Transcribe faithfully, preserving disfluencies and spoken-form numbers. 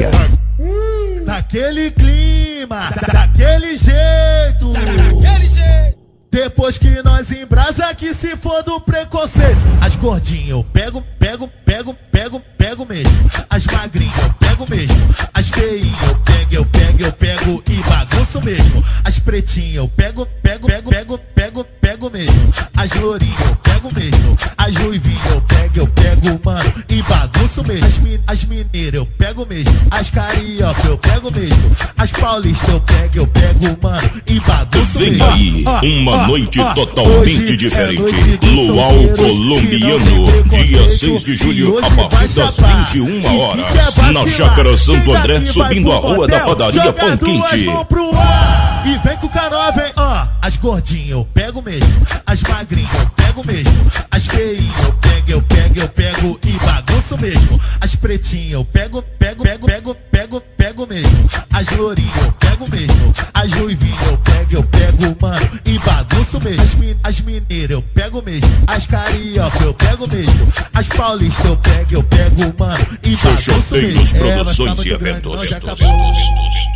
Bahia. Naquele clima, daquele jeito. Daquele jeito. Depois que nós embrasa, que se for do preconceito. As gordinhas eu pego, pego, pego, pego, pego mesmo. As magrinhas eu pego mesmo. As feinhas eu pego, eu pego, eu pego e bagunço mesmo. As pretinhas eu pego, pego, pego, pego, pego, pego mesmo. As lourinhas eu pego mesmo. As ruivinhas eu pego, eu pego, mano, e bagunço mesmo. As, min as mineiras eu pego mesmo. As carioca eu pego mesmo. As paulistas eu pego, eu pego, mano, e bagunço Vem mesmo. aí, Ah, uma ah, noite ah, totalmente é diferente. noite de Luau solteiros Colombiano, que não tem dia preconceito, seis de e julho, hoje a partir vai das chapar. vinte e uma E horas, quem quer vacilar, na Chácara Santo quem André, daqui subindo vai a pro rua da motel, padaria joga Pão duas Quente. mãos pro ar e vem com o K nove, hein? Ó, as gordinhas eu pego mesmo. As magrinhas eu pego mesmo. As feinhas eu pego, eu pego, eu pego e bagunço mesmo. As pretinhas eu pego, pego, pego, pego, pego, pego mesmo. As lourinhas eu pego mesmo. As ruivinhas eu pego, eu pego, mano, e bagunço mesmo. As, min as mineiras eu pego mesmo. As carioca eu pego mesmo. As paulistas eu pego, eu pego, mano, e bagunço mesmo. Xoxoteiros É, mas tá Produções muito e grande, Eventos. não, já acabou.